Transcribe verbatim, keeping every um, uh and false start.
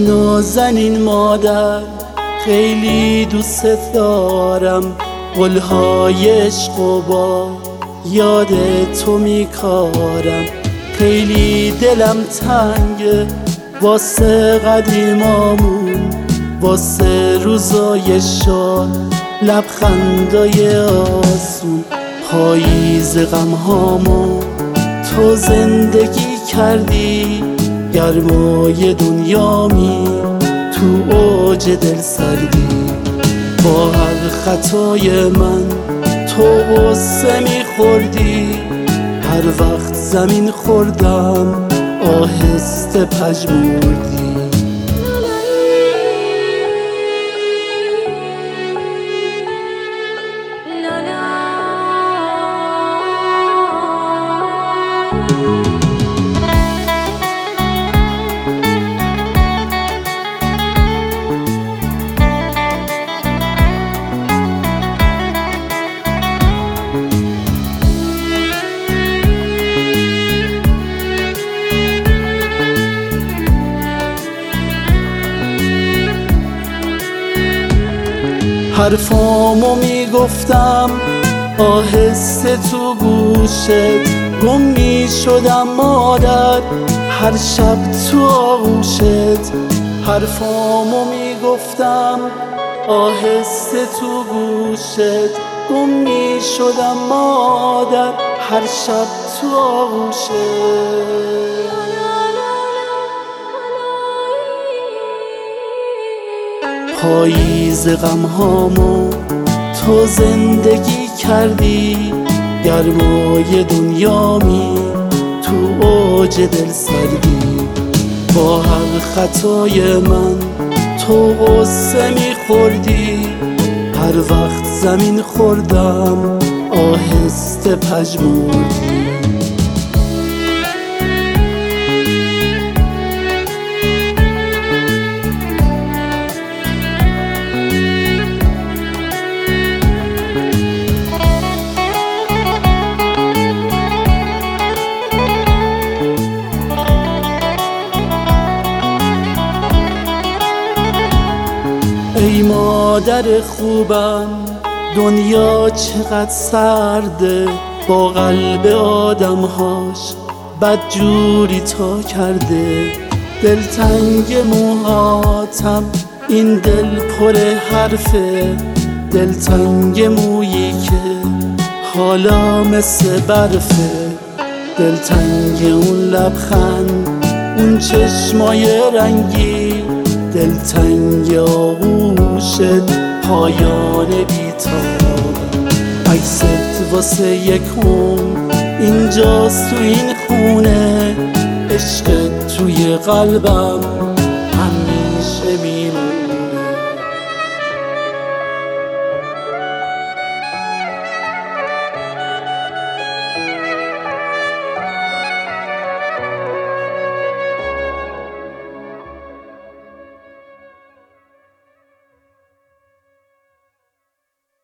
نازنین مادر خیلی دوست دارم، قولهای عشق و با یاد تو میکارم. خیلی دلم تنگه واسه قدیمامون، واسه روزای شاد، لبخندای آسون. پاییز غمهامو تو زندگی کردی، گرمای دنیامی تو اوج دل سردی. با هر خطای من تو غصه میخوردی، هر وقت زمین خوردم آهسته پژمردی. حرفامو میگفتم آهسته تو گوشت، گم میشدم مادر هر شب تو آغوشت. حرفامو میگفتم آهسته تو گوشت، گم میشدم مادر هر شب تو آغوشت. پاییز غمهامو تو زندگی کردی، گرمای دنیامی تو اوج دل سردی. با هر خطای من تو غصه میخوردی، هر وقت زمین خوردم آهسته پژمردی. ای مادر خوبم دنیا چقدر سرده، با قلب آدمهاش بدجوری تا کرده. دلتنگ موهاتم این دل پر حرفه، دلتنگ مویی که حالا مثل برفه. دلتنگ اون لبخند، اون چشمای رنگی، دلتنگ آغوشت پایان بی‌تاب. عکست واسه یک عمر اینجاست تو این خونه، عشقت توی قلبم